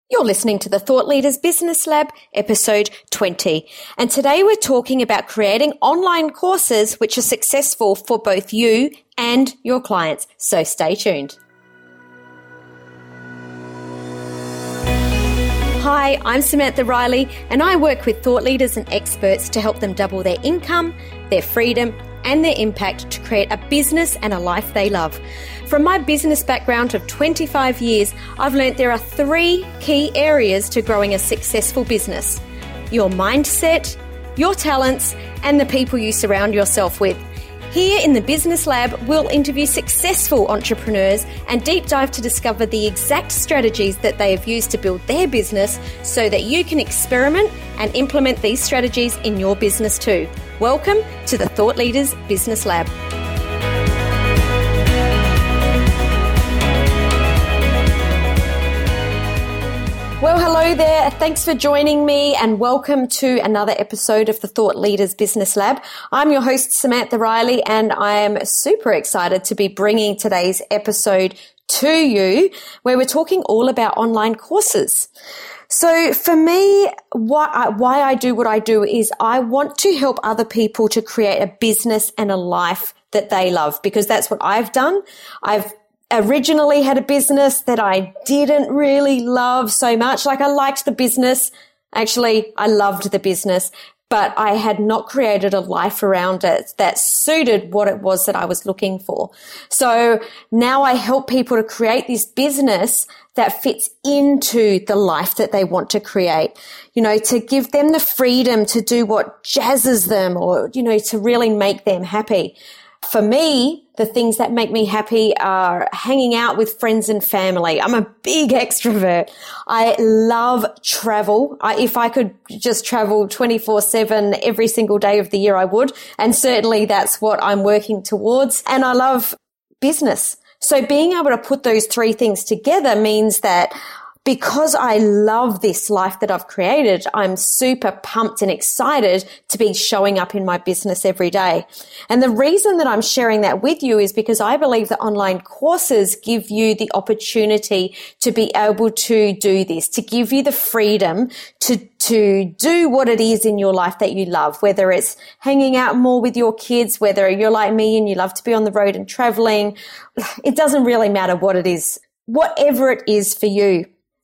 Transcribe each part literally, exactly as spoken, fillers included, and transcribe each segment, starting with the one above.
You're listening to the Thought Leaders Business Lab, episode twenty. And today we're talking about creating online courses which are successful for both you and your clients. So stay tuned. Hi, I'm Samantha Riley, and I work with thought leaders and experts to help them double their income, their freedom, and their impact to create a business and a life they love. From my business background of twenty-five years, I've learned there are three key areas to growing a successful business: your mindset, your talents, and the people you surround yourself with. Here in the Business Lab, we'll interview successful entrepreneurs and deep dive to discover the exact strategies that they have used to build their business so that you can experiment and implement these strategies in your business too. Welcome to the Thought Leaders Business Lab. Well, hello there. Thanks for joining me and welcome to another episode of the Thought Leaders Business Lab. I'm your host, Samantha Riley, and I am super excited to be bringing today's episode to you, where we're talking all about online courses. So for me, why I, why I do what I do is I want to help other people to create a business and a life that they love, because that's what I've done. I've originally had a business that I didn't really love so much. Like, I liked the business. Actually, I loved the business, but I had not created a life around it that suited what it was that I was looking for. So now I help people to create this business that fits into the life that they want to create, you know, to give them the freedom to do what jazzes them, or, you know, to really make them happy. For me, the things that make me happy are hanging out with friends and family. I'm a big extrovert. I love travel. I, if I could just travel twenty-four seven every single day of the year, I would. And certainly that's what I'm working towards. And I love business. So being able to put those three things together means that because I love this life that I've created, I'm super pumped and excited to be showing up in my business every day. And the reason that I'm sharing that with you is because I believe that online courses give you the opportunity to be able to do this, to give you the freedom to, to do what it is in your life that you love, whether it's hanging out more with your kids, whether you're like me and you love to be on the road and traveling. It doesn't really matter what it is, whatever it is for you.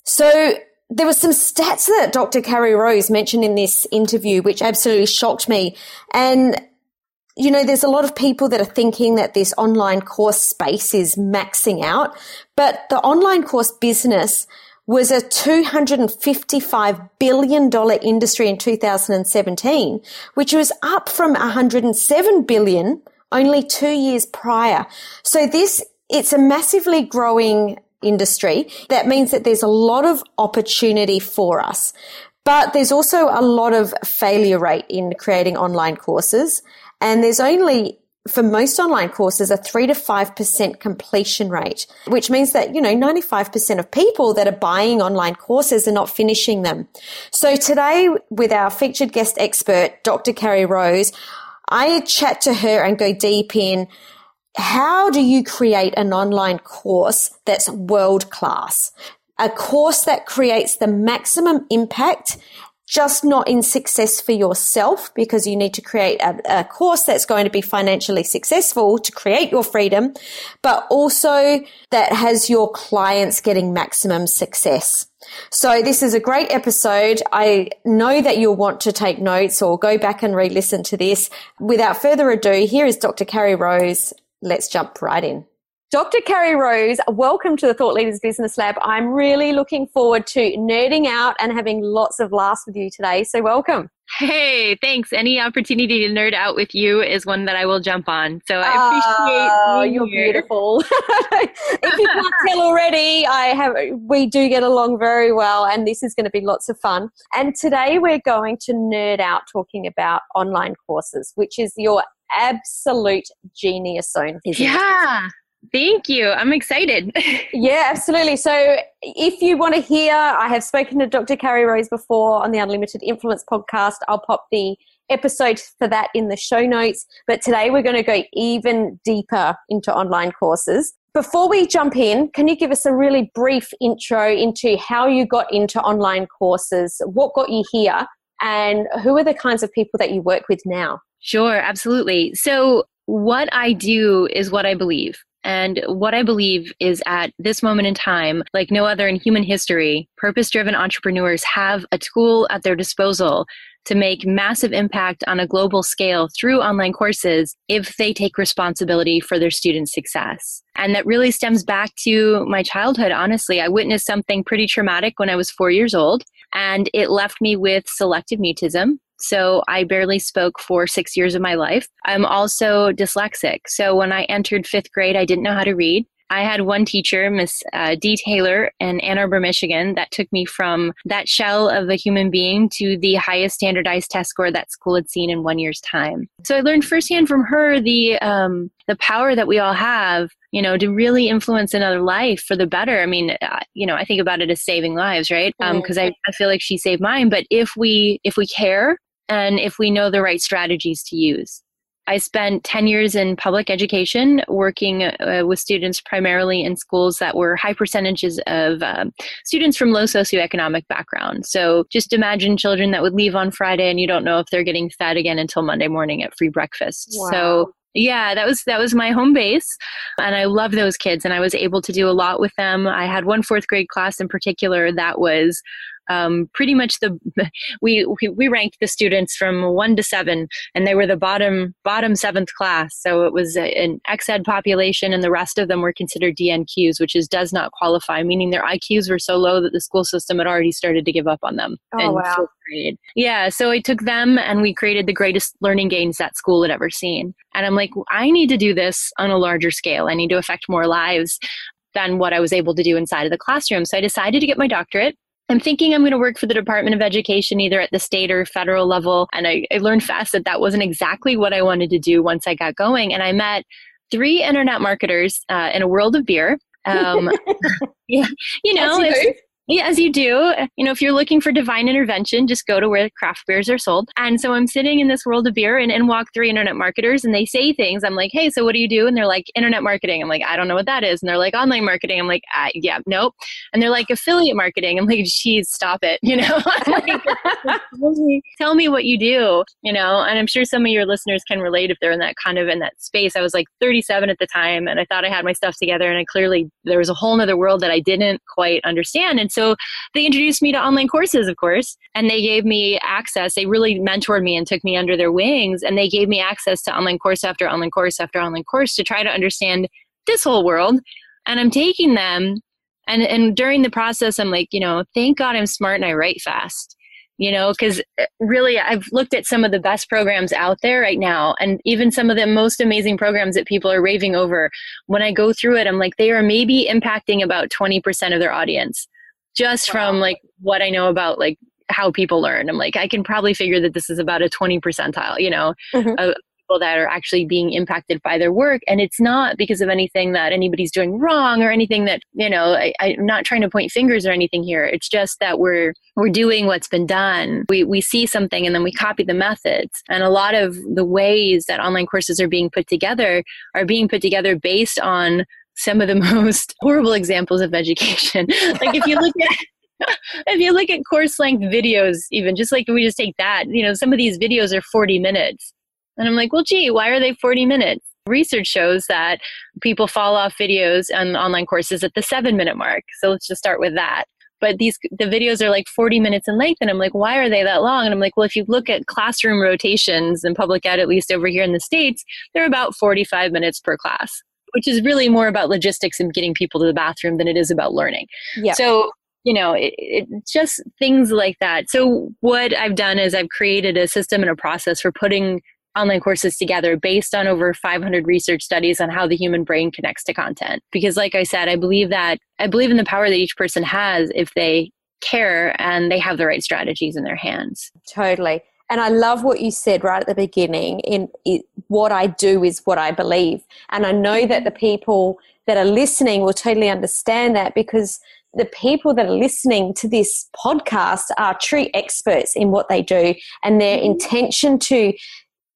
So there were some stats that Doctor Carrie Rose mentioned in this interview, which absolutely shocked me. And, you know, there's a lot of people that are thinking that this online course space is maxing out, but the online course business was a two hundred fifty-five billion dollars industry in two thousand seventeen, which was up from one hundred seven billion dollars only two years prior. So this, it's a massively growing industry. That means that there's a lot of opportunity for us, but there's also a lot of failure rate in creating online courses. And there's only, for most online courses, a three to five percent completion rate, which means that, you know, ninety-five percent of people that are buying online courses are not finishing them. So today, with our featured guest expert, Doctor Carrie Rose, I chat to her and go deep in how do you create an online course that's world class? A course that creates the maximum impact, just not in success for yourself, because you need to create a, a course that's going to be financially successful to create your freedom, but also that has your clients getting maximum success. So this is a great episode. I know that you'll want to take notes or go back and re-listen to this. Without further ado, here is Doctor Carrie Rose. Let's jump right in. Doctor Carrie Rose, welcome to the Thought Leaders Business Lab. I'm really looking forward to nerding out and having lots of laughs with you today. So welcome. Hey, thanks. Any opportunity to nerd out with you is one that I will jump on. So I appreciate Oh, being you're here. beautiful. If you can't tell already, I have we do get along very well, and this is going to be lots of fun. And today we're going to nerd out talking about online courses, which is your absolute genius zone. Isn't Yeah. it? Thank you. I'm excited. Yeah, absolutely. So if you want to hear, I have spoken to Doctor Carrie Rose before on the Unlimited Influence podcast. I'll pop the episode for that in the show notes. But today we're going to go even deeper into online courses. before we jump in, can you give us a really brief intro into how you got into online courses, what got you here, and who are the kinds of people that you work with now? Sure, absolutely. So what I do is what I believe. And what I believe is at this moment in time, like no other in human history, purpose-driven entrepreneurs have a tool at their disposal to make massive impact on a global scale through online courses if they take responsibility for their students' success. And that really stems back to my childhood, honestly. I witnessed something pretty traumatic when I was four years old, and it left me with selective mutism. So I barely spoke for six years of my life. I'm also dyslexic. So when I entered fifth grade, I didn't know how to read. I had one teacher, Miss uh, D. Taylor in Ann Arbor, Michigan, that took me from that shell of a human being to the highest standardized test score that school had seen in one year's time. So I learned firsthand from her the um, the power that we all have, you know, to really influence another life for the better. I mean, uh, you know, I think about it as saving lives, right? Because um, I, I feel like she saved mine. But if we if we care and if we know the right strategies to use. I spent ten years in public education, working uh, with students primarily in schools that were high percentages of um, students from low socioeconomic background. So just imagine children that would leave on Friday and you don't know if they're getting fed again until Monday morning at free breakfast. Wow. So yeah, that was that was my home base. And I love those kids and I was able to do a lot with them. I had one fourth grade class in particular that was Um, pretty much the we, we we ranked the students from one to seven, and they were the bottom bottom seventh class. So it was a, an X Ed population, and the rest of them were considered D N Qs, which is does not qualify, meaning their I Qs were so low that the school system had already started to give up on them. Oh wow! Fourth grade. Yeah, so I took them, and we created the greatest learning gains that school had ever seen. And I'm like, I need to do this on a larger scale. I need to affect more lives than what I was able to do inside of the classroom. So I decided to get my doctorate. I'm thinking I'm going to work for the Department of Education, either at the state or federal level. And I, I learned fast that that wasn't exactly what I wanted to do once I got going. And I met three internet marketers uh, in a world of beer. Um, yeah, you know, As you, yeah, as you do. You know, if you're looking for divine intervention, just go to where craft beers are sold. And so I'm sitting in this world of beer and in walk three internet marketers and they say things. I'm like, hey, so what do you do? And they're like, internet marketing. I'm like, I don't know what that is. And they're like, online marketing. I'm like, uh, yeah, nope. And they're like, affiliate marketing. I'm like, geez, stop it. You know, like, tell, me, tell me what you do, you know, and I'm sure some of your listeners can relate if they're in that kind of in that space. I was like thirty-seven at the time and I thought I had my stuff together and I clearly, there was a whole nother world that I didn't quite understand. And so they introduced me to online courses, of course, and they gave me access. They really mentored me and took me under their wings, and they gave me access to online course after online course after online course to try to understand this whole world. And I'm taking them, and, and during the process, I'm like, you know, thank God I'm smart and I write fast, you know, because really I've looked at some of the best programs out there right now, and even some of the most amazing programs that people are raving over. When I go through it, I'm like, they are maybe impacting about twenty percent of their audience. Just wow. From like what I know about like how people learn. I'm like, I can probably figure that this is about a twenty percentile, you know, mm-hmm. of people that are actually being impacted by their work. And it's not because of anything that anybody's doing wrong or anything that, you know, I, I'm not trying to point fingers or anything here. It's just that we're, we're doing what's been done. We, we see something and then we copy the methods. And a lot of the ways that online courses are being put together are being put together based on some of the most horrible examples of education. Like if you look at, if you look at course length videos, even just like we just take that, you know, some of these videos are forty minutes. And I'm like, well, gee, why are they forty minutes? Research shows that people fall off videos on online courses at the seven minute mark. So let's just start with that. But these, the videos are like forty minutes in length. And I'm like, why are they that long? And I'm like, well, if you look at classroom rotations in public ed, at least over here in the States, they're about forty-five minutes per class, which is really more about logistics and getting people to the bathroom than it is about learning. Yeah. So, you know, it, it just things like that. So what I've done is I've created a system and a process for putting online courses together based on over five hundred research studies on how the human brain connects to content. Because like I said, I believe that I believe in the power that each person has if they care and they have the right strategies in their hands. Totally. And I love what you said right at the beginning, in it, what I do is what I believe. And I know that the people that are listening will totally understand that, because the people that are listening to this podcast are true experts in what they do, and their intention to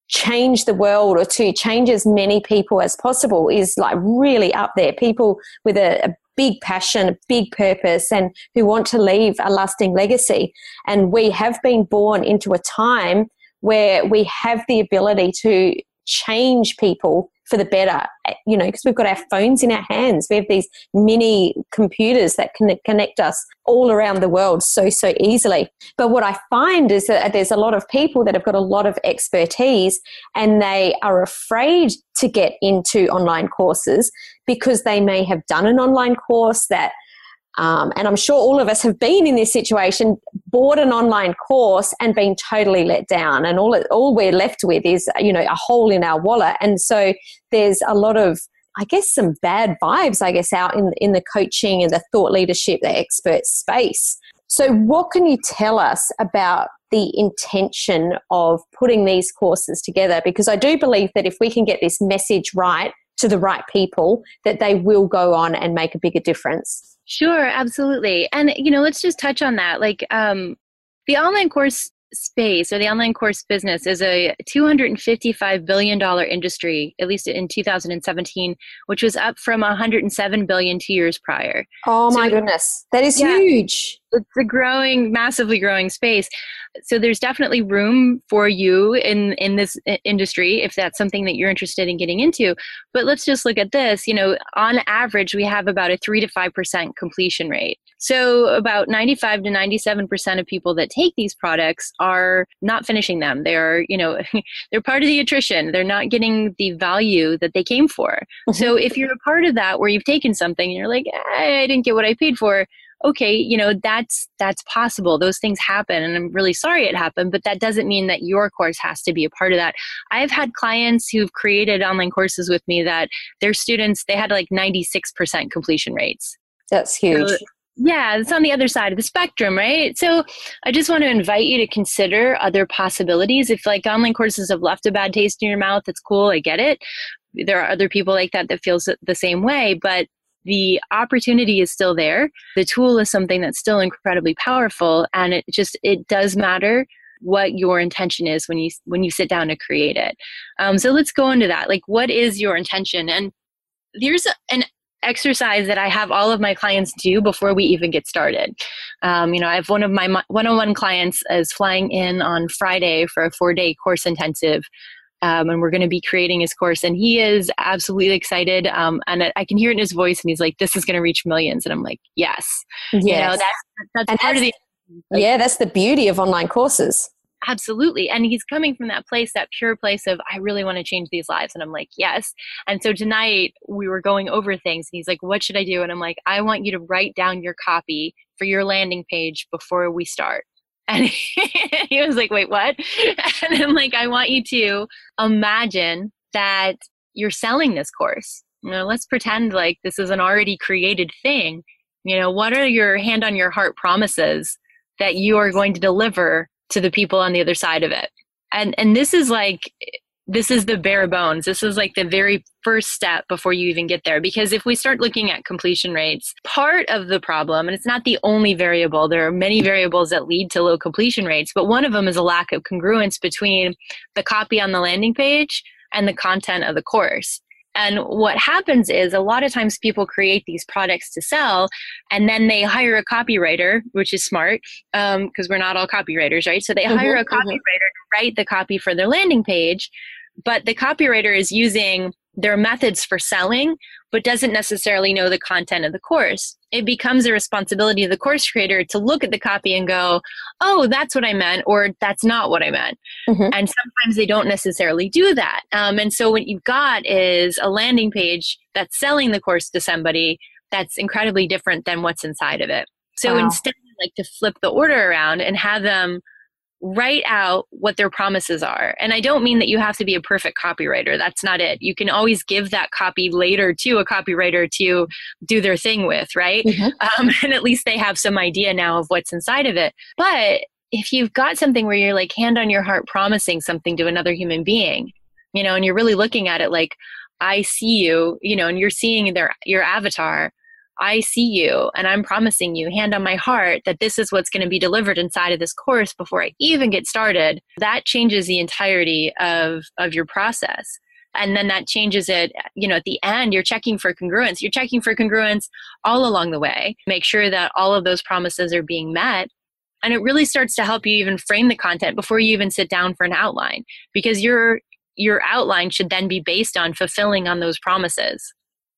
change the world or to change as many people as possible is like really up there. People with a, a big passion, a big purpose, and who want to leave a lasting legacy. And we have been born into a time where we have the ability to change people for the better, you know, because we've got our phones in our hands. We have these mini computers that can connect us all around the world so, so easily. But what I find is that there's a lot of people that have got a lot of expertise and they are afraid to get into online courses because they may have done an online course that Um, and I'm sure all of us have been in this situation, bought an online course and been totally let down. And all it, all we're left with is, you know, a hole in our wallet. And so there's a lot of, I guess, some bad vibes, I guess, out in, in the coaching and the thought leadership, the expert space. So what can you tell us about the intention of putting these courses together? Because I do believe that if we can get this message right to the right people, that they will go on and make a bigger difference. Sure, absolutely. And, you know, let's just touch on that. Like um, the online course space or the online course business is a two hundred fifty-five billion dollars industry, at least in two thousand seventeen, which was up from one hundred seven billion dollars two years prior. Oh my so, goodness. That is yeah, huge. It's a growing, massively growing space. So there's definitely room for you in, in this industry if that's something that you're interested in getting into. But let's just look at this. You know, on average, we have about a three to five percent completion rate. So about ninety-five to ninety-seven percent of people that take these products are not finishing them. They're, you know, they're part of the attrition. They're not getting the value that they came for. Mm-hmm. So if you're a part of that where you've taken something and you're like, I didn't get what I paid for, okay, you know, that's that's possible. Those things happen, and I'm really sorry it happened, but that doesn't mean that your course has to be a part of that. I've had clients who've created online courses with me that their students, they had like ninety-six percent completion rates. That's huge. So, yeah, it's on the other side of the spectrum, right? So I just want to invite you to consider other possibilities. If like online courses have left a bad taste in your mouth, it's cool, I get it. There are other people like that that feels the same way, but the opportunity is still there. The tool is something that's still incredibly powerful, and it just, it does matter what your intention is when you when you sit down to create it. Um, so let's go into that. Like, what is your intention? And there's a, an exercise that I have all of my clients do before we even get started. Um, you know, I have one of my one-on-one clients is flying in on Friday for a four-day course intensive. Um, and we're going to be creating his course, and he is absolutely excited. Um, and I can hear it in his voice, and he's like, "This is going to reach millions." And I'm like, "Yes, yes." You know, that's that's and part that's, of the like, yeah, that's the beauty of online courses. Absolutely. And he's coming from that place, that pure place of, I really want to change these lives. And I'm like, yes. And so tonight we were going over things, and he's like, what should I do? And I'm like, I want you to write down your copy for your landing page before we start. And he was like, wait, what? And I'm like, I want you to imagine that you're selling this course. You know, let's pretend like this is an already created thing. You know, what are your hand on your heart promises that you are going to deliver to the people on the other side of it? And and this is like, this is the bare bones. This is like the very first step before you even get there. Because if we start looking at completion rates, part of the problem, and it's not the only variable, there are many variables that lead to low completion rates, but one of them is a lack of congruence between the copy on the landing page and the content of the course. And what happens is a lot of times people create these products to sell, and then they hire a copywriter, which is smart because um, we're not all copywriters, right? So they mm-hmm, hire a copywriter mm-hmm. to write the copy for their landing page, but the copywriter is using their methods for selling, but doesn't necessarily know the content of the course. It becomes a responsibility of the course creator to look at the copy and go, oh, that's what I meant, or that's not what I meant. Mm-hmm. And sometimes they don't necessarily do that. Um, and so what you've got is a landing page that's selling the course to somebody that's incredibly different than what's inside of it. So wow. Instead, I like to flip the order around and have them write out what their promises are. And I don't mean that you have to be a perfect copywriter. That's not it. You can always give that copy later to a copywriter to do their thing with, right? Mm-hmm. Um, and at least they have some idea now of what's inside of it. But if you've got something where you're like hand on your heart promising something to another human being, you know, and you're really looking at it like, I see you, you know, and you're seeing their your avatar, I see you and I'm promising you hand on my heart that this is what's going to be delivered inside of this course before I even get started, that changes the entirety of, of your process. And then that changes it, you know, at the end, you're checking for congruence. You're checking for congruence all along the way. Make sure that all of those promises are being met. And it really starts to help you even frame the content before you even sit down for an outline, because your your outline should then be based on fulfilling on those promises.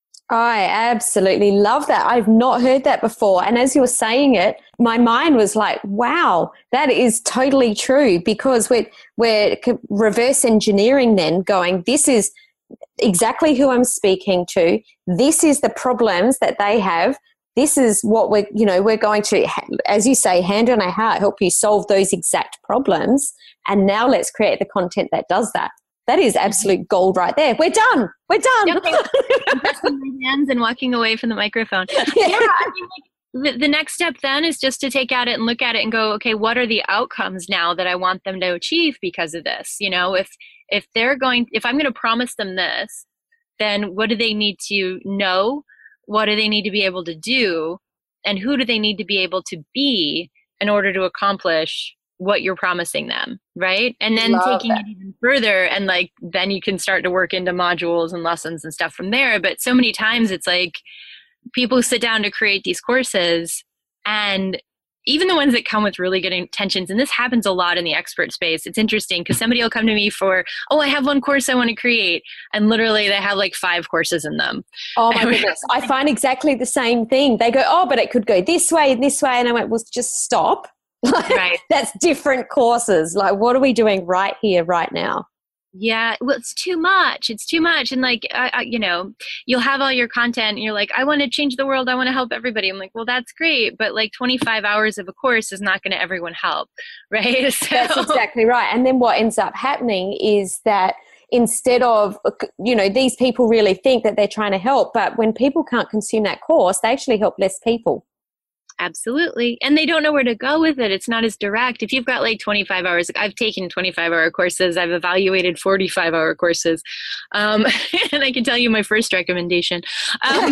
I absolutely love that. I've not heard that before. And as you were saying it, my mind was like, wow, that is totally true, because we're, we're reverse engineering then, going, this is exactly who I'm speaking to. This is the problems that they have. This is what we're, you know, we're going to, as you say, hand on our heart, help you solve those exact problems. And now let's create the content that does that. That is absolute gold right there. We're done. We're done. Yep. I'm pressing my hands and walking away from the microphone. Yeah, I mean, like, the, the next step then is just to take at it and look at it and go, okay, what are the outcomes now that I want them to achieve because of this? You know, if if they're going, if I'm going to promise them this, then what do they need to know? What do they need to be able to do? And who do they need to be able to be in order to accomplish what you're promising them, right? And then Love taking that. it even further, and like then you can start to work into modules and lessons and stuff from there. But so many times it's like people sit down to create these courses, and even the ones that come with really good intentions, and this happens a lot in the expert space. It's interesting because somebody will come to me for, oh, I have one course I want to create, and literally they have like five courses in them. Oh my goodness. I find exactly the same thing. They go, oh, but it could go this way and this way. And I went, well, just stop. Like, right. That's different courses. Like, what are we doing right here, right now? Yeah, well, it's too much. It's too much. And like, I, I, you know, you'll have all your content and you're like, I want to change the world. I want to help everybody. I'm like, well, that's great. But like twenty-five hours of a course is not going to everyone help. Right. So, that's exactly right. And then what ends up happening is that instead of, you know, these people really think that they're trying to help, but when people can't consume that course, they actually help less people. Absolutely. And they don't know where to go with it. It's not as direct. If you've got like twenty-five hours, I've taken twenty-five hour courses. I've evaluated forty-five hour courses. Um, and I can tell you my first recommendation. Um,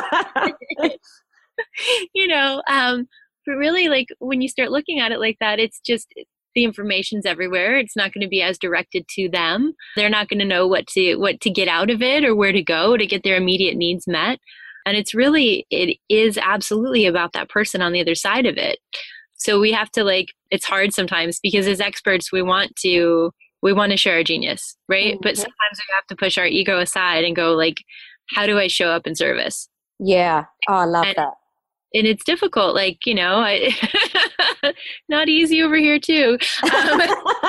you know, um, but really like when you start looking at it like that, it's just the information's everywhere. It's not going to be as directed to them. They're not going to know what to, what to get out of it or where to go to get their immediate needs met. And it's really, it is absolutely about that person on the other side of it. So we have to like, it's hard sometimes because as experts, we want to, we want to share our genius, right? Mm-hmm. But sometimes we have to push our ego aside and go like, how do I show up in service? Yeah. Oh, I love and, that. And it's difficult. Like, you know, I, not easy over here too. Um,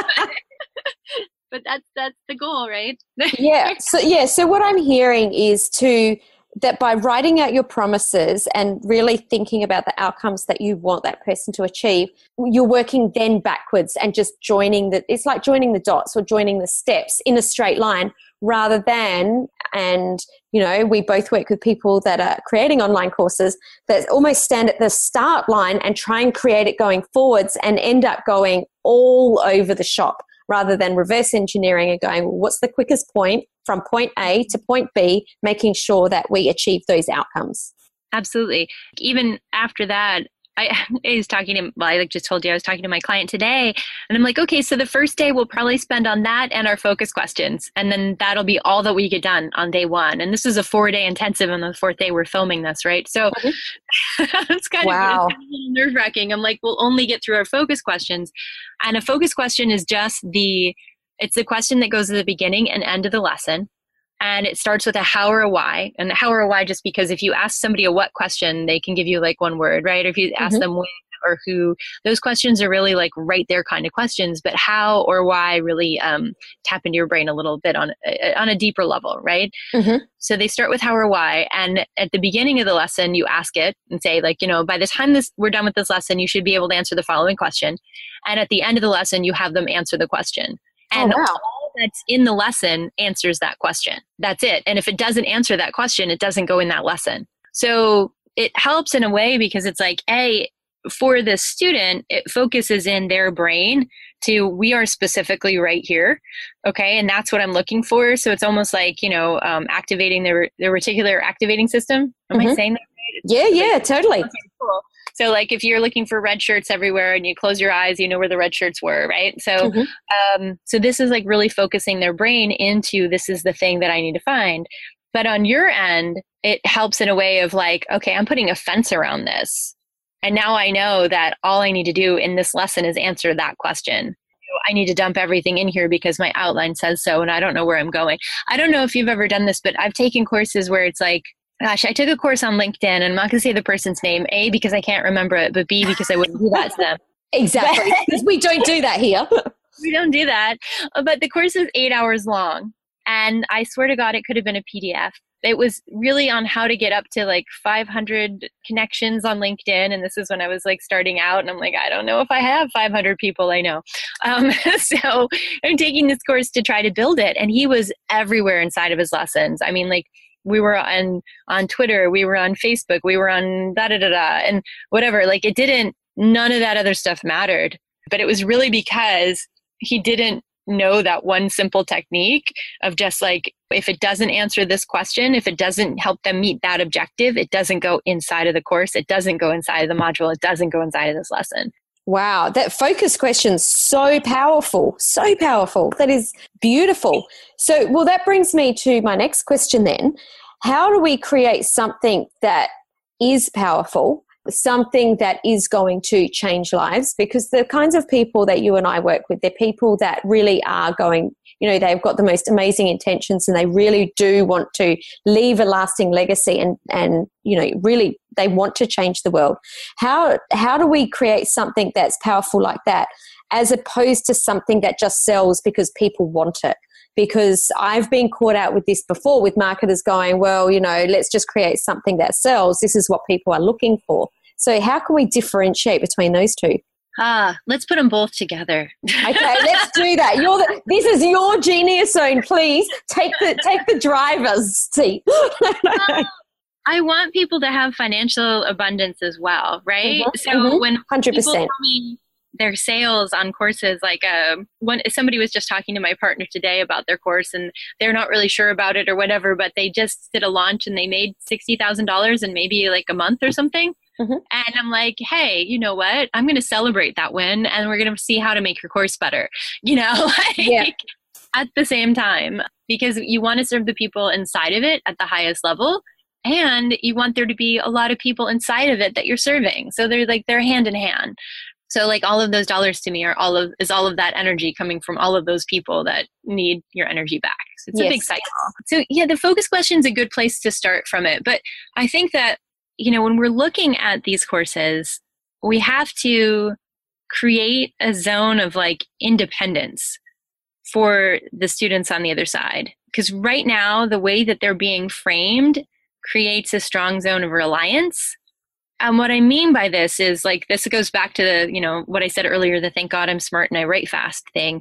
but that's, that's the goal, right? yeah. So, yeah. So what I'm hearing is to, that by writing out your promises and really thinking about the outcomes that you want that person to achieve, you're working then backwards and just joining the, it's like joining the dots or joining the steps in a straight line rather than, and, you know, we both work with people that are creating online courses that almost stand at the start line and try and create it going forwards and end up going all over the shop rather than reverse engineering and going, well, what's the quickest point from point A to point B, making sure that we achieve those outcomes. Absolutely. Even after that, I, I was talking to, well, I like just told you, I was talking to my client today and I'm like, okay, so the first day we'll probably spend on that and our focus questions. And then that'll be all that we get done on day one. And this is a four day intensive. And the fourth day we're filming this, right? So mm-hmm. it's kind wow. of, kind of nerve wracking. I'm like, we'll only get through our focus questions. And a focus question is just the, it's the question that goes at the beginning and end of the lesson. And it starts with a how or a why. And how or a why, just because if you ask somebody a what question, they can give you like one word, right? Or if you ask mm-hmm. them when or who, those questions are really like right there kind of questions. But how or why really um, tap into your brain a little bit on, uh, on a deeper level, right? Mm-hmm. So they start with how or why. And at the beginning of the lesson, you ask it and say like, you know, by the time this we're done with this lesson, you should be able to answer the following question. And at the end of the lesson, you have them answer the question. And oh, wow. all that's in the lesson answers that question. That's it. And if it doesn't answer that question, it doesn't go in that lesson. So it helps in a way because it's like, A, for the student, it focuses in their brain to, we are specifically right here. Okay. And that's what I'm looking for. So it's almost like, you know, um, activating their, their reticular activating system. Am mm-hmm. I saying that right? Yeah, yeah, totally. Okay, cool. So like if you're looking for red shirts everywhere and you close your eyes, you know where the red shirts were, right? So, mm-hmm. um, so this is like really focusing their brain into this is the thing that I need to find. But on your end, it helps in a way of like, okay, I'm putting a fence around this. And now I know that all I need to do in this lesson is answer that question. I need to dump everything in here because my outline says so and I don't know where I'm going. I don't know if you've ever done this, but I've taken courses where it's like, gosh, I took a course on LinkedIn and I'm not going to say the person's name, A, because I can't remember it, but B, because I wouldn't do that to them. Exactly. Because we don't do that here. We don't do that. But the course is eight hours long. And I swear to God, it could have been a P D F. It was really on how to get up to like five hundred connections on LinkedIn. And this is when I was like starting out and I'm like, I don't know if I have five hundred people I know. Um, so I'm taking this course to try to build it. And he was everywhere inside of his lessons. I mean, like we were on, on Twitter, we were on Facebook, we were on da da da da and whatever. Like it didn't, none of that other stuff mattered. But it was really because he didn't know that one simple technique of just like, if it doesn't answer this question, if it doesn't help them meet that objective, it doesn't go inside of the course, it doesn't go inside of the module, it doesn't go inside of this lesson. Wow, that focus question's so powerful, so powerful. That is beautiful. So, well, that brings me to my next question then. How do we create something that is powerful, something that is going to change lives? Because the kinds of people that you and I work with, they're people that really are going, you know, they've got the most amazing intentions and they really do want to leave a lasting legacy and, and, you know, really they want to change the world. How, how do we create something that's powerful like that as opposed to something that just sells because people want it? Because I've been caught out with this before with marketers going, well, you know, let's just create something that sells. This is what people are looking for. So how can we differentiate between those two? Ah, let's put them both together. Okay, let's do that. You're the, this is your genius zone. Please take the take the driver's seat. uh, I want people to have financial abundance as well, right? Mm-hmm. So mm-hmm. when one hundred percent. People tell me their sales on courses, like uh, when somebody was just talking to my partner today about their course and they're not really sure about it or whatever, but they just did a launch and they made sixty thousand dollars in maybe like a month or something. Mm-hmm. And I'm like, hey, you know what? I'm going to celebrate that win and we're going to see how to make your course better, you know, like, yeah. At the same time, because you want to serve the people inside of it at the highest level. And you want there to be a lot of people inside of it that you're serving. So they're like, they're hand in hand. So like all of those dollars to me are all of, is all of that energy coming from all of those people that need your energy back. So it's yes. a big cycle. So yeah, the focus question is a good place to start from it. But I think that, you know, when we're looking at these courses, we have to create a zone of like independence for the students on the other side. Because right now, the way that they're being framed creates a strong zone of reliance. And what I mean by this is like, this goes back to the, you know, what I said earlier, the thank God I'm smart and I write fast thing,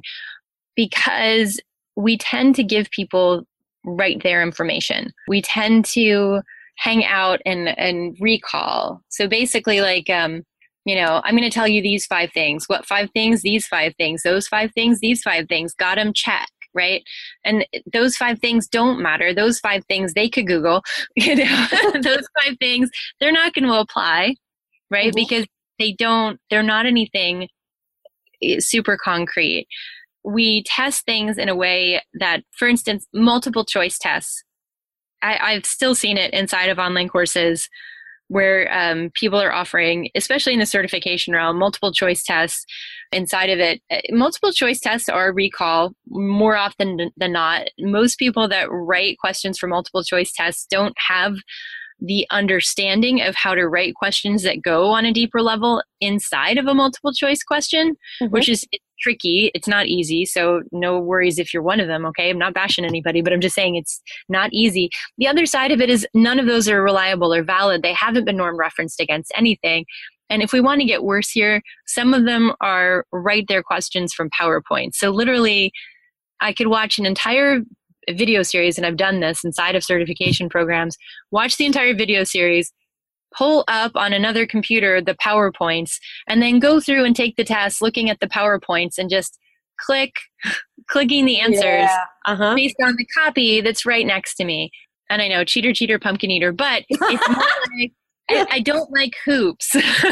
because we tend to give people right there information. We tend to hang out and, and recall. So basically like, um, you know, I'm going to tell you these five things. What five things? These five things. Those five things? These five things. Got them, check. Right? And those five things don't matter. Those five things they could Google, you know, those five things, they're not going to apply, right? Mm-hmm. Because they don't, they're not anything super concrete. We test things in a way that, for instance, multiple choice tests. I, I've still seen it inside of online courses where um, people are offering, especially in the certification realm, multiple choice tests inside of it. Multiple choice tests are recall more often than not. Most people that write questions for multiple choice tests don't have the understanding of how to write questions that go on a deeper level inside of a multiple choice question, mm-hmm. which is tricky. It's not easy. So no worries if you're one of them. Okay. I'm not bashing anybody, but I'm just saying it's not easy. The other side of it is none of those are reliable or valid. They haven't been norm referenced against anything. And if we want to get worse here, some of them are write their questions from PowerPoint. So literally I could watch an entire video series, and I've done this inside of certification programs, watch the entire video series, pull up on another computer the PowerPoints, and then go through and take the test looking at the PowerPoints and just click, clicking the answers yeah. uh-huh. based on the copy that's right next to me. And I know, cheater, cheater, pumpkin eater, but it's more like I, I don't like hoops.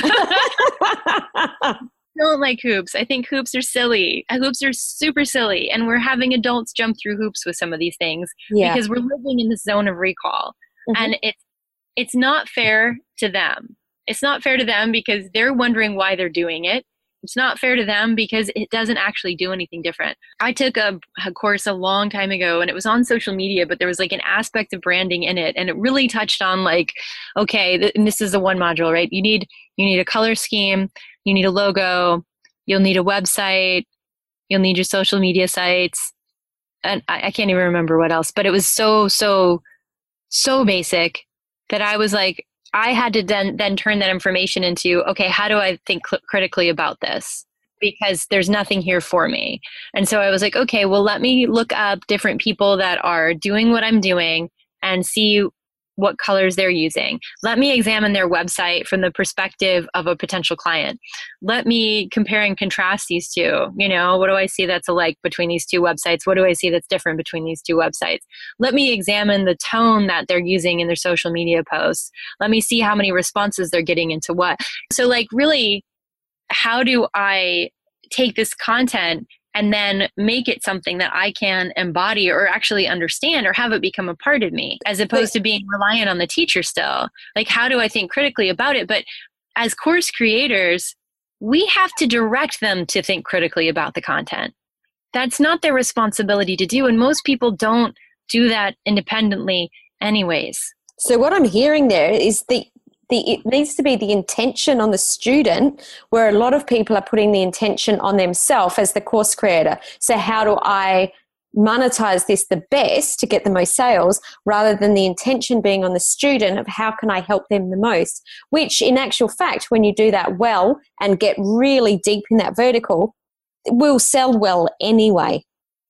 don't like hoops. I think hoops are silly. Hoops are super silly. And we're having adults jump through hoops with some of these things yeah. because we're living in the zone of recall. Mm-hmm. And it's it's not fair to them. It's not fair to them because they're wondering why they're doing it. It's not fair to them because it doesn't actually do anything different. I took a, a course a long time ago and it was on social media, but there was like an aspect of branding in it. And it really touched on like, okay, th- and this is the one module, right? You need, you need a color scheme, you need a logo, you'll need a website, you'll need your social media sites. And I, I can't even remember what else, but it was so, so, so basic that I was like, I had to then, then turn that information into, okay, how do I think cl- critically about this? Because there's nothing here for me. And so I was like, okay, well, let me look up different people that are doing what I'm doing and see what colors they're using. Let me examine their website from the perspective of a potential client. Let me compare and contrast these two. You know, what do I see that's alike between these two websites? What do I see that's different between these two websites? Let me examine the tone that they're using in their social media posts. Let me see how many responses they're getting into what. So like really, how do I take this content and then make it something that I can embody or actually understand or have it become a part of me as opposed to being reliant on the teacher still? Like, how do I think critically about it? But as course creators, we have to direct them to think critically about the content. That's not their responsibility to do. And most people don't do that independently anyways. So what I'm hearing there is the The, it needs to be the intention on the student, where a lot of people are putting the intention on themselves as the course creator. So how do I monetize this the best to get the most sales, rather than the intention being on the student of how can I help them the most, which in actual fact, when you do that well and get really deep in that vertical, it will sell well anyway.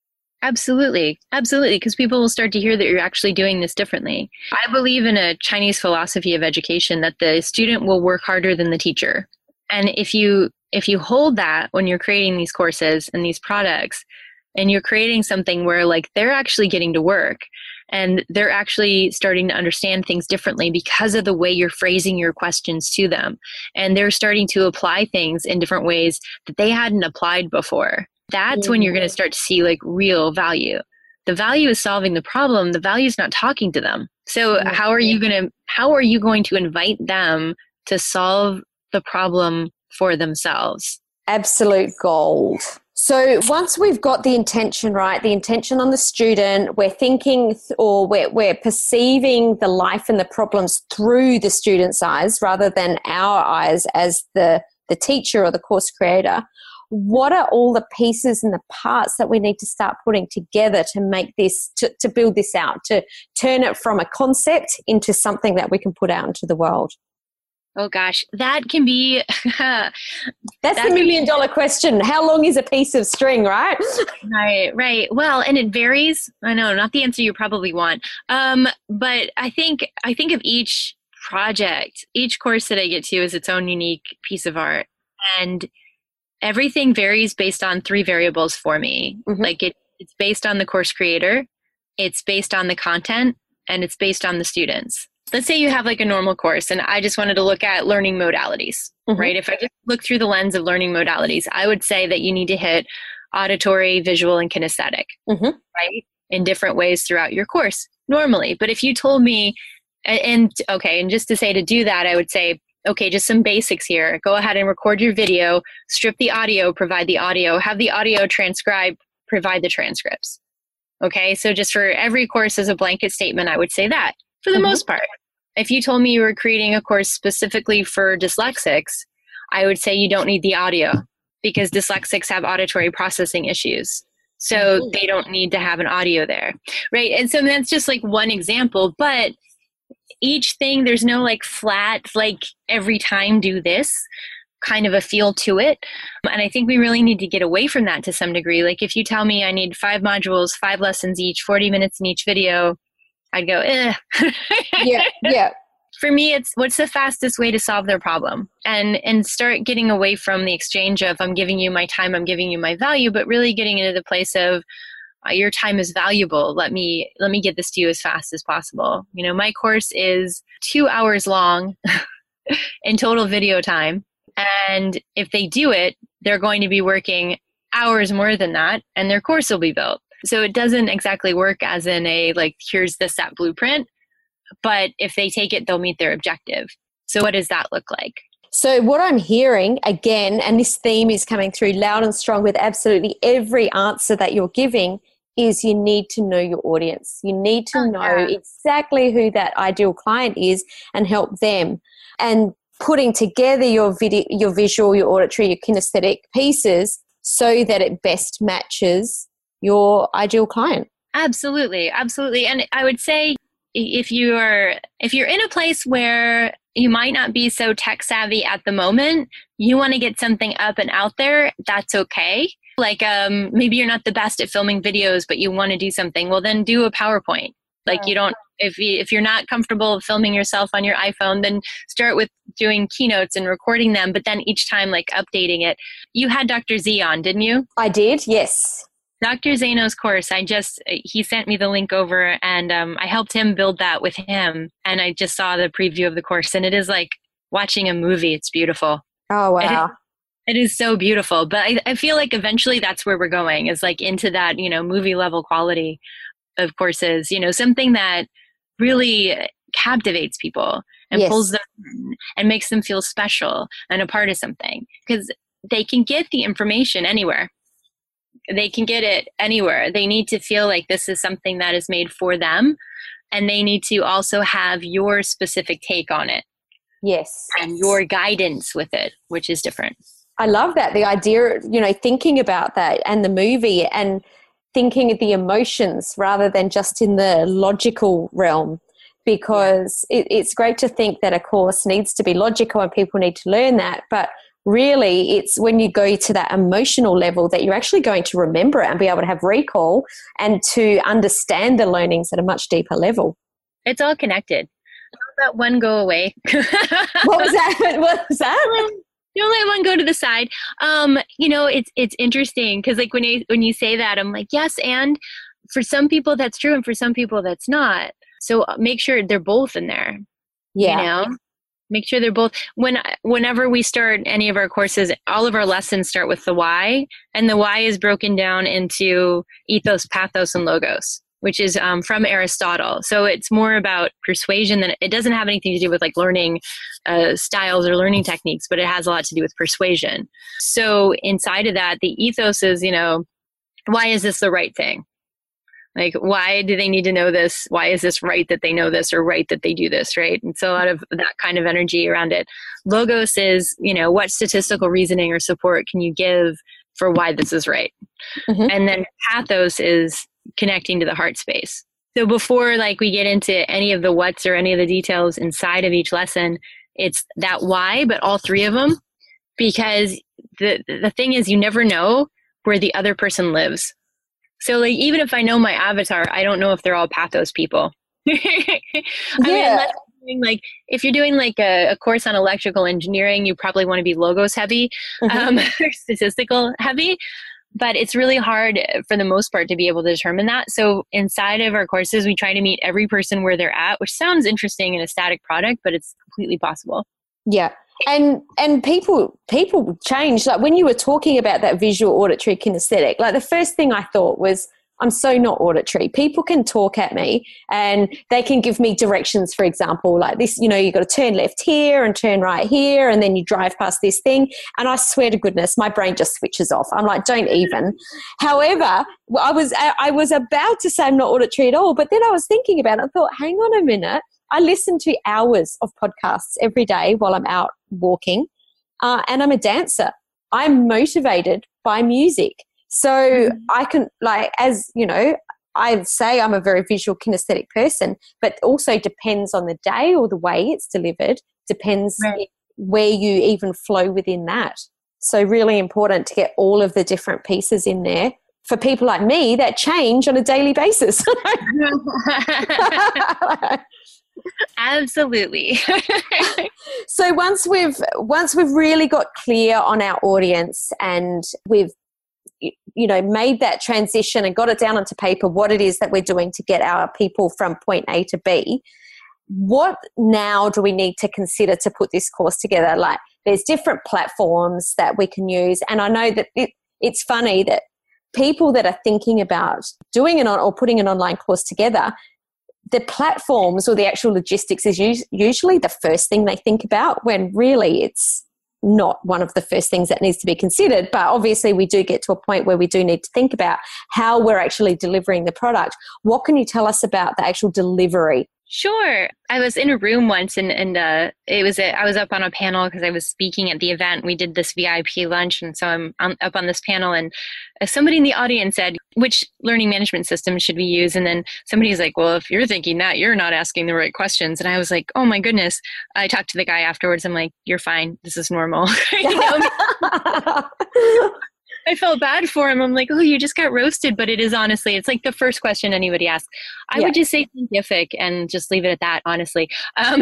Absolutely. Absolutely. Because people will start to hear that you're actually doing this differently. I believe in a Chinese philosophy of education that the student will work harder than the teacher. And if you if you hold that when you're creating these courses and these products, and you're creating something where like they're actually getting to work and they're actually starting to understand things differently because of the way you're phrasing your questions to them. And they're starting to apply things in different ways that they hadn't applied before. That's mm-hmm. when you're going to start to see like real value. The value is solving the problem. The value is not talking to them. So mm-hmm. how are you going to, how are you going to invite them to solve the problem for themselves? Absolute gold. So once we've got the intention right, the intention on the student, we're thinking or we're, we're perceiving the life and the problems through the student's eyes rather than our eyes as the, the teacher or the course creator. What are all the pieces and the parts that we need to start putting together to make this, to, to build this out, to turn it from a concept into something that we can put out into the world? Oh gosh, that can be... That's that the million be, dollar question. How long is a piece of string, right? Right, right. Well, and it varies. I know, not the answer you probably want. Um, but I think I think of each project, each course that I get to is its own unique piece of art. And everything varies based on three variables for me. Mm-hmm. Like it, it's based on the course creator, it's based on the content, and it's based on the students. Let's say you have like a normal course and I just wanted to look at learning modalities, mm-hmm. right? If I just look through the lens of learning modalities, I would say that you need to hit auditory, visual, and kinesthetic, mm-hmm. right? In different ways throughout your course normally. But if you told me, and okay, and just to say to do that, I would say, okay, just some basics here. Go ahead and record your video, strip the audio, provide the audio, have the audio transcribe, provide the transcripts. Okay, so just for every course as a blanket statement, I would say that for the mm-hmm. most part. If you told me you were creating a course specifically for dyslexics, I would say you don't need the audio because dyslexics have auditory processing issues. So mm-hmm. they don't need to have an audio there, right? And so that's just like one example, but each thing, there's no like flat, like every time do this kind of a feel to it. And I think we really need to get away from that to some degree. Like if you tell me I need five modules, five lessons each, forty minutes in each video, I'd go, eh. Yeah, yeah. For me, it's what's the fastest way to solve their problem, and and start getting away from the exchange of I'm giving you my time, I'm giving you my value, but really getting into the place of uh, your time is valuable. Let me let me get this to you as fast as possible. You know, my course is two hours long. in total video time. And if they do it, they're going to be working hours more than that, and their course will be built. So it doesn't exactly work as in a, like, here's the set blueprint, but if they take it, they'll meet their objective. So what does that look like? So what I'm hearing again, and this theme is coming through loud and strong with absolutely every answer that you're giving, is you need to know your audience. You need to oh, know yeah. exactly who that ideal client is and help them. And putting together your video, your visual, your auditory, your kinesthetic pieces so that it best matches your ideal client. Absolutely. Absolutely. And I would say if you're, if you're in a place where you might not be so tech savvy at the moment, you want to get something up and out there, that's okay. Like um, maybe you're not the best at filming videos, but you want to do something. Well, then do a PowerPoint. Like you don't, if you, if you're not comfortable filming yourself on your iPhone, then start with doing keynotes and recording them, but then each time like updating it. You had Doctor Z on, didn't you? I did, yes. Doctor Zano's course, I just, he sent me the link over and um, I helped him build that with him. And I just saw the preview of the course and it is like watching a movie. It's beautiful. Oh, wow. It is, it is so beautiful. But I, I feel like eventually that's where we're going, is like into that, you know, movie level quality of courses, you know, something that really captivates people and yes. pulls them in and makes them feel special and a part of something, because they can get the information anywhere. They can get it anywhere. They need to feel like this is something that is made for them, and they need to also have your specific take on it. Yes. And your guidance with it, which is different. I love that. The idea, you know, thinking about that and the movie and thinking of the emotions rather than just in the logical realm, because yeah. it, it's great to think that a course needs to be logical and people need to learn that. But really, it's when you go to that emotional level that you're actually going to remember it and be able to have recall and to understand the learnings at a much deeper level. It's all connected. Don't let one go away. What was that? What was that? Don't let one go to the side. Um, you know, it's it's interesting because like when you when you say that, I'm like, yes, and for some people that's true, and for some people that's not. So make sure they're both in there. Yeah. You know? Make sure they're both. When whenever we start any of our courses, all of our lessons start with the why, and the why is broken down into ethos, pathos, and logos, which is um, from Aristotle. So it's more about persuasion than it doesn't have anything to do with like learning uh, styles or learning techniques, but it has a lot to do with persuasion. So inside of that, the ethos is, you know, why is this the right thing? Like, why do they need to know this? Why is this right that they know this, or right that they do this, right? And so a lot of that kind of energy around it. Logos is, you know, what statistical reasoning or support can you give for why this is right? Mm-hmm. And then pathos is connecting to the heart space. So before like we get into any of the what's or any of the details inside of each lesson, it's that why, but all three of them, because the the thing is you never know where the other person lives. So like, even if I know my avatar, I don't know if they're all pathos people. I yeah. mean, unless you're doing, like, if you're doing like a, a course on electrical engineering, you probably want to be logos heavy, mm-hmm. um, statistical heavy, but it's really hard for the most part to be able to determine that. So inside of our courses, we try to meet every person where they're at, which sounds interesting in a static product, but it's completely possible. Yeah. And and people people change. Like when you were talking about that visual, auditory, kinesthetic, like the first thing I thought was, I'm so not auditory. People can talk at me and they can give me directions, for example, like this, you know, you got to turn left here and turn right here, and then you drive past this thing. And I swear to goodness, my brain just switches off. I'm like, don't even. However, I was I was about to say I'm not auditory at all, but then I was thinking about it. I thought, hang on a minute. I listen to hours of podcasts every day while I'm out walking, uh, and I'm a dancer. I'm motivated by music. So mm-hmm. I can, like, as you know, I say I'm a very visual kinesthetic person, but also depends on the day or the way it's delivered, depends right. where you even flow within that. So really important to get all of the different pieces in there for people like me that change on a daily basis. Absolutely. So once we've once we've really got clear on our audience and we've you know made that transition and got it down onto paper what it is that we're doing to get our people from point A to B, what now do we need to consider to put this course together? Like, there's different platforms that we can use. And I know that it, it's funny that people that are thinking about doing an on or putting an online course together, the platforms or the actual logistics is us- usually the first thing they think about, when really it's not one of the first things that needs to be considered. But obviously we do get to a point where we do need to think about how we're actually delivering the product. What can you tell us about the actual delivery? Sure. I was in a room once and, and uh, it was a, I was up on a panel because I was speaking at the event. We did this V I P lunch. And so I'm on, up on this panel, and uh, somebody in the audience said, which learning management system should we use? And then somebody's like, well, if you're thinking that, you're not asking the right questions. And I was like, oh my goodness. I talked to the guy afterwards. I'm like, you're fine. This is normal. You know? I felt bad for him. I'm like, oh, you just got roasted. But it is honestly, it's like the first question anybody asks. I yeah. would just say Thinkific and just leave it at that, honestly. Um,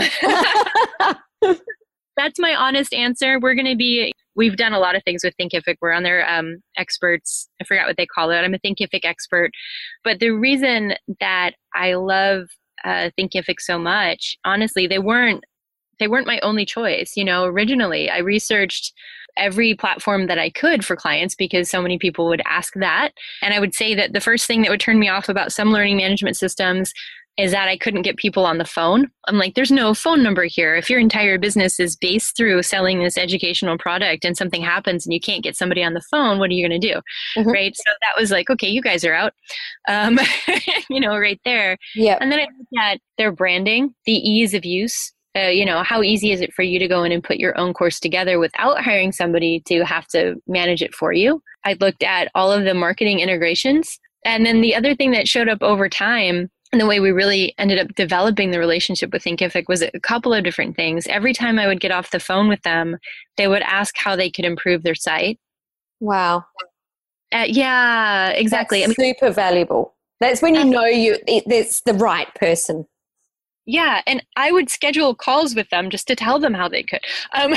that's my honest answer. We're going to be, we've done a lot of things with Thinkific. We're on their um, experts. I forgot what they call it. I'm a Thinkific expert. But the reason that I love uh, Thinkific so much, honestly, they weren't, they weren't my only choice. You know, originally I researched every platform that I could for clients because so many people would ask that. And I would say that the first thing that would turn me off about some learning management systems is that I couldn't get people on the phone. I'm like, there's no phone number here. If your entire business is based through selling this educational product and something happens and you can't get somebody on the phone, what are you going to do? Mm-hmm. Right. So that was like, okay, you guys are out, um, you know, right there. Yeah. And then I looked at their branding, the ease of use. Uh, you know, how easy is it for you to go in and put your own course together without hiring somebody to have to manage it for you? I looked at all of the marketing integrations. And then the other thing that showed up over time, and the way we really ended up developing the relationship with Thinkific, was a couple of different things. Every time I would get off the phone with them, they would ask how they could improve their site. Wow. Uh, yeah, exactly. That's I mean, super valuable. That's when you know you it, it's the right person. Yeah, and I would schedule calls with them just to tell them how they could. Um,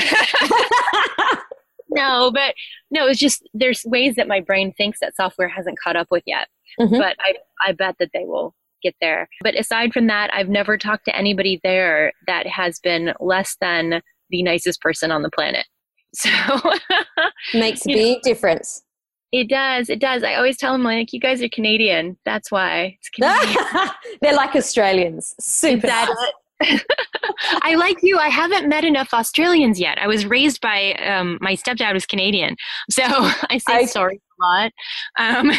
no, but no, it's just there's ways that my brain thinks that software hasn't caught up with yet. Mm-hmm. But I, I bet that they will get there. But aside from that, I've never talked to anybody there that has been less than the nicest person on the planet. So makes a big know, difference. It does. It does. I always tell them, like, you guys are Canadian. That's why. It's Canadian. They're like Australians. Super. Nice. I like you. I haven't met enough Australians yet. I was raised by, um, my stepdad was Canadian. So I say I, sorry a lot. Um,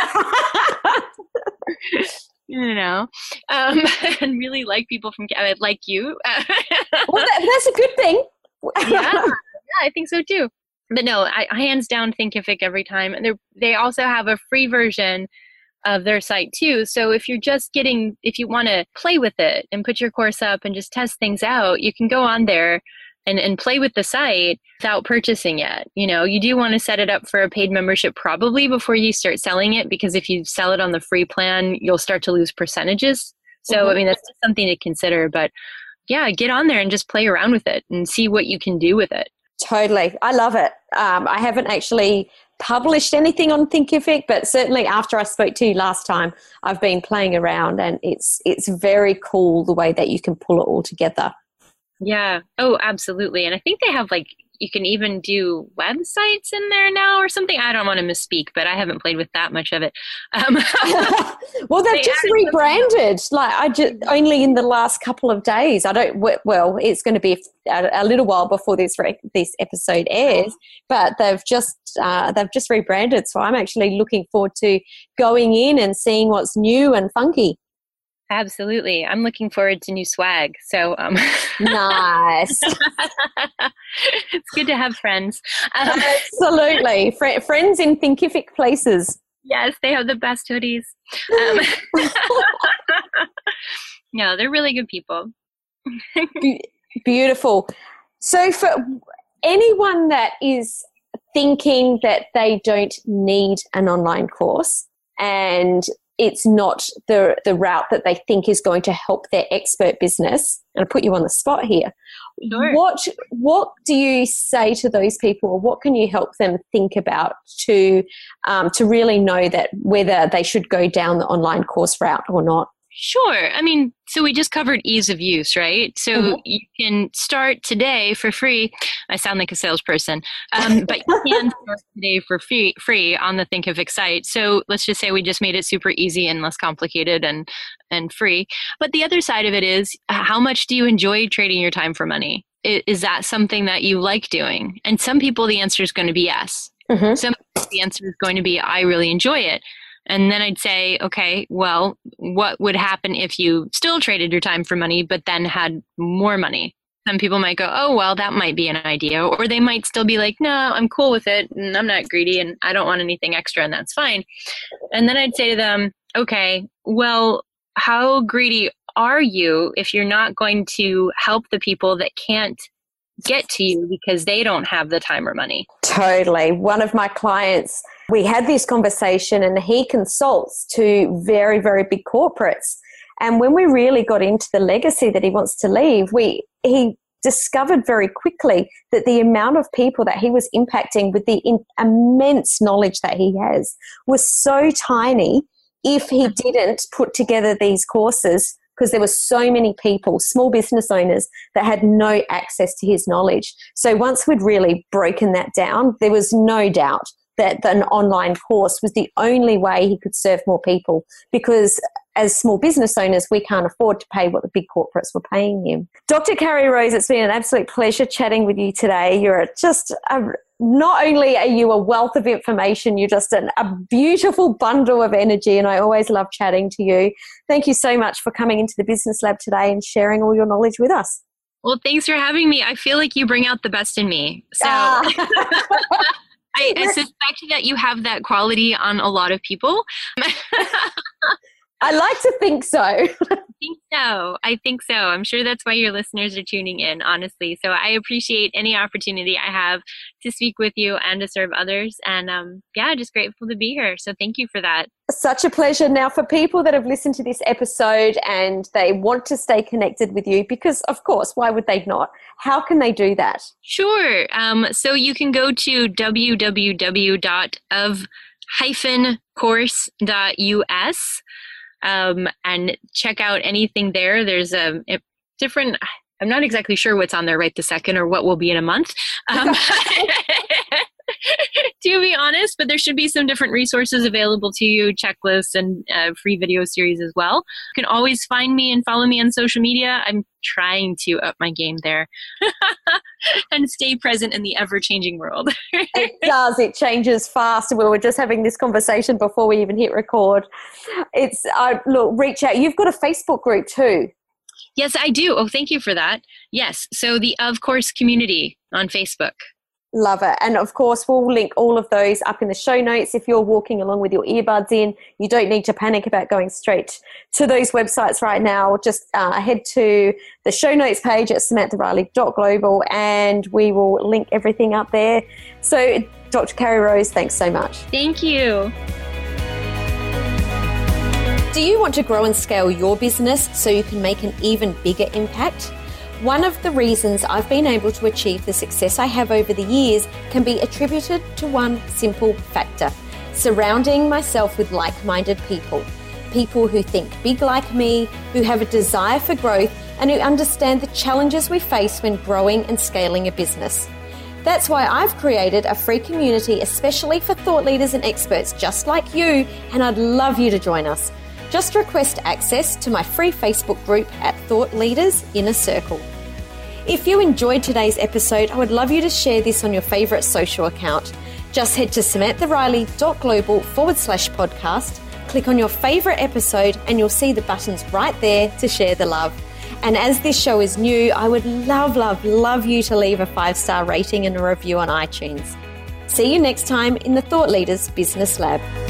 you know, um, and really like people from, I like you. Well, that, that's a good thing. Yeah, yeah, I think so too. But no, I hands down Thinkific every time. And they they also have a free version of their site too. So if you're just getting, if you want to play with it and put your course up and just test things out, you can go on there and, and play with the site without purchasing it. You know, you do want to set it up for a paid membership probably before you start selling it, because if you sell it on the free plan, you'll start to lose percentages. So, mm-hmm. I mean, that's just something to consider. But yeah, get on there and just play around with it and see what you can do with it. Totally. I love it. Um, I haven't actually published anything on Thinkific, but certainly after I spoke to you last time, I've been playing around, and it's it's very cool the way that you can pull it all together. Yeah. Oh, absolutely. And I think they have like, you can even do websites in there now or something. I don't want to misspeak, but I haven't played with that much of it. Um, well, they've they just rebranded, like I just only in the last couple of days. I don't, well, it's going to be a, a little while before this, this episode airs, but they've just, uh, they've just rebranded. So I'm actually looking forward to going in and seeing what's new and funky. Absolutely. I'm looking forward to new swag. So, um, nice. It's good to have friends. Um, Absolutely. Fr- friends in Thinkific places. Yes, they have the best hoodies. Um, no, they're really good people. Be- beautiful. So for anyone that is thinking that they don't need an online course and it's not the the route that they think is going to help their expert business, and I put you on the spot here, sure. what what do you say to those people, or what can you help them think about to um, to really know that whether they should go down the online course route or not? Sure. I mean, so we just covered ease of use, right? So mm-hmm. you can start today for free. I sound like a salesperson, um, but you can start today for free, free on the Thinkific site. So let's just say we just made it super easy and less complicated and, and free. But the other side of it is, how much do you enjoy trading your time for money? Is that something that you like doing? And some people, the answer is going to be yes. Mm-hmm. Some people, the answer is going to be, I really enjoy it. And then I'd say, okay, well, what would happen if you still traded your time for money, but then had more money? Some people might go, oh, well, that might be an idea. Or they might still be like, no, I'm cool with it. And I'm not greedy and I don't want anything extra. And that's fine. And then I'd say to them, okay, well, how greedy are you if you're not going to help the people that can't get to you because they don't have the time or money? Totally. One of my clients, we had this conversation, and he consults to very, very big corporates. And when we really got into the legacy that he wants to leave, we he discovered very quickly that the amount of people that he was impacting with the in, immense knowledge that he has was so tiny if he didn't put together these courses, because there were so many people, small business owners, that had no access to his knowledge. So once we'd really broken that down, there was no doubt that an online course was the only way he could serve more people, because as small business owners, we can't afford to pay what the big corporates were paying him. Doctor Carrie Rose, it's been an absolute pleasure chatting with you today. You're just a, not only are you a wealth of information, you're just an, a beautiful bundle of energy, and I always love chatting to you. Thank you so much for coming into the Business Lab today and sharing all your knowledge with us. Well, thanks for having me. I feel like you bring out the best in me. So ah. I, I suspect that you have that quality on a lot of people. I like to think so. I think so. I think so. I'm sure that's why your listeners are tuning in, honestly. So I appreciate any opportunity I have to speak with you and to serve others. And um, yeah, just grateful to be here. So thank you for that. Such a pleasure. Now, for people that have listened to this episode and they want to stay connected with you, because of course, why would they not? How can they do that? Sure. Um, so you can go to w w w dot of dash course dot u s. Um, and check out anything there. There's a, a different, I'm not exactly sure what's on there right this second or what will be in a month, um, to be honest, but there should be some different resources available to you, checklists and uh, free video series as well. You can always find me and follow me on social media. I'm trying to up my game there and stay present in the ever-changing world. It does. It changes fast. We were just having this conversation before we even hit record. It's uh, look, reach out. You've got a Facebook group too. Yes, I do. Oh, thank you for that. Yes. So the Of Course community on Facebook. Love it. And of course, we'll link all of those up in the show notes. If you're walking along with your earbuds in, you don't need to panic about going straight to those websites right now. Just uh, head to the show notes page at samantha riley dot global and we will link everything up there. So Doctor Carrie Rose, thanks so much. Thank you. Do you want to grow and scale your business so you can make an even bigger impact? One of the reasons I've been able to achieve the success I have over the years can be attributed to one simple factor: surrounding myself with like-minded people. People who think big like me, who have a desire for growth, and who understand the challenges we face when growing and scaling a business. That's why I've created a free community especially for thought leaders and experts just like you, and I'd love you to join us. Just request access to my free Facebook group at Thought Leaders Inner Circle. If you enjoyed today's episode, I would love you to share this on your favourite social account. Just head to samantha riley dot global forward slash podcast, click on your favourite episode, and you'll see the buttons right there to share the love. And as this show is new, I would love, love, love you to leave a five-star rating and a review on iTunes. See you next time in the Thought Leaders Business Lab.